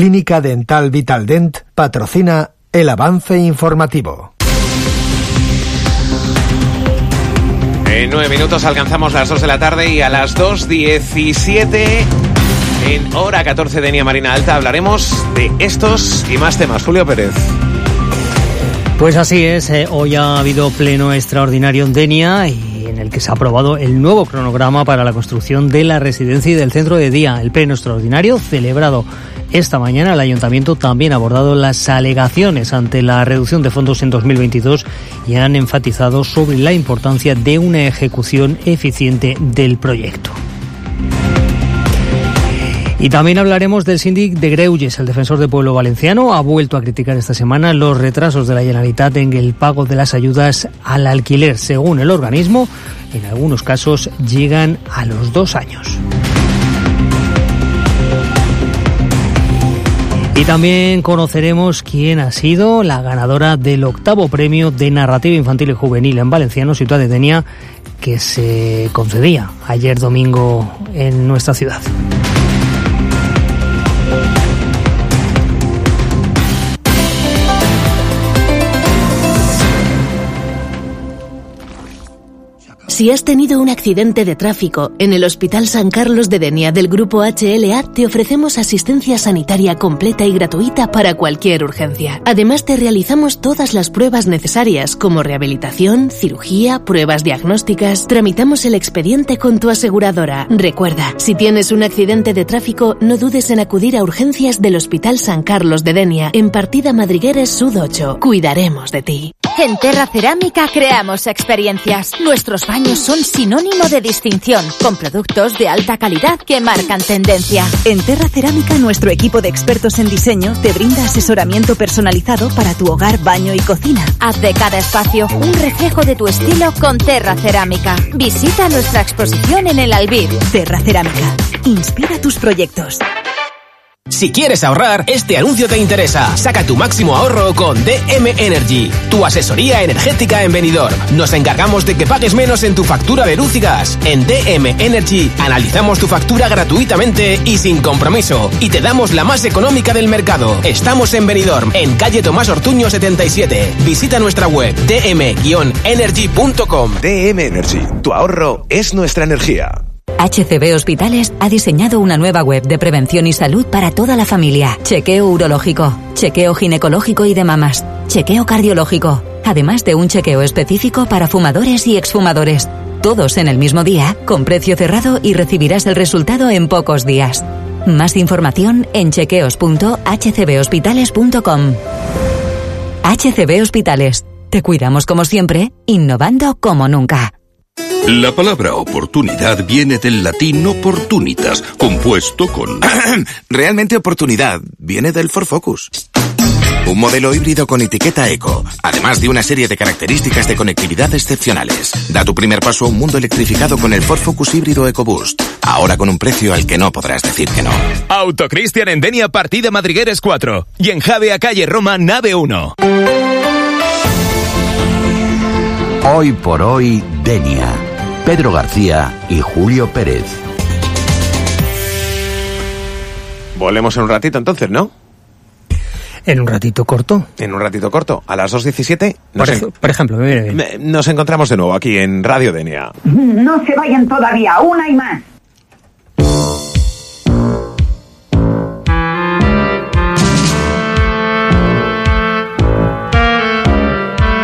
Clínica Dental Vitaldent patrocina el avance informativo. En 9 minutos alcanzamos las 2 de la tarde y a las 2:17, en hora 14 de Denia Marina Alta, hablaremos de estos y más temas. Julio Pérez. Pues así es, hoy ha habido pleno extraordinario en Denia y en el que se ha aprobado el nuevo cronograma para la construcción de la residencia y del centro de día. El pleno extraordinario celebrado esta mañana, el Ayuntamiento también ha abordado las alegaciones ante la reducción de fondos en 2022 y han enfatizado sobre la importancia de una ejecución eficiente del proyecto. Y también hablaremos del síndic de Greuges. El defensor del pueblo valenciano ha vuelto a criticar esta semana los retrasos de la Generalitat en el pago de las ayudas al alquiler. Según el organismo, en algunos casos llegan a los 2 años. Y también conoceremos quién ha sido la ganadora del 8º premio de narrativa infantil y juvenil en valenciano, Ciutat de Denia, que se concedía ayer domingo en nuestra ciudad. Si has tenido un accidente de tráfico, en el Hospital San Carlos de Denia del Grupo HLA te ofrecemos asistencia sanitaria completa y gratuita para cualquier urgencia. Además te realizamos todas las pruebas necesarias como rehabilitación, cirugía, pruebas diagnósticas. Tramitamos el expediente con tu aseguradora. Recuerda, si tienes un accidente de tráfico, no dudes en acudir a urgencias del Hospital San Carlos de Denia, en Partida Madrigueres Sud 8. Cuidaremos de ti. En Terra Cerámica creamos experiencias. Nuestros baños son sinónimo de distinción, con productos de alta calidad que marcan tendencia. En Terra Cerámica, nuestro equipo de expertos en diseño te brinda asesoramiento personalizado para tu hogar, baño y cocina. Haz de cada espacio un reflejo de tu estilo con Terra Cerámica. Visita nuestra exposición en el Albir. Terra Cerámica. Inspira tus proyectos. Si quieres ahorrar, este anuncio te interesa. Saca tu máximo ahorro con DM Energy, tu asesoría energética en Benidorm. Nos encargamos de que pagues menos en tu factura de luz y gas. En DM Energy analizamos tu factura gratuitamente y sin compromiso. Y te damos la más económica del mercado. Estamos en Benidorm, en calle Tomás Ortuño 77. Visita nuestra web dm-energy.com. DM Energy, tu ahorro es nuestra energía. HCB Hospitales ha diseñado una nueva web de prevención y salud para toda la familia. Chequeo urológico, chequeo ginecológico y de mamas, chequeo cardiológico, además de un chequeo específico para fumadores y exfumadores. Todos en el mismo día, con precio cerrado, y recibirás el resultado en pocos días. Más información en chequeos.hcbhospitales.com. HCB Hospitales. Te cuidamos como siempre, innovando como nunca. La palabra oportunidad viene del latín opportunitas, compuesto con... Realmente oportunidad viene del Ford Focus. Un modelo híbrido con etiqueta eco, además de una serie de características de conectividad excepcionales. Da tu primer paso a un mundo electrificado con el Ford Focus híbrido EcoBoost. Ahora con un precio al que no podrás decir que no. Autocristian en Denia, Partida Madrigueres 4. Y en Javea, calle Roma, nave 1. Hoy por hoy, Denia. Pedro García y Julio Pérez. Volvemos en un ratito entonces, ¿no? En un ratito corto. En un ratito corto. A las 2:17. Por ejemplo, mire. Nos encontramos de nuevo aquí en Radio Denia. No se vayan todavía, una y más.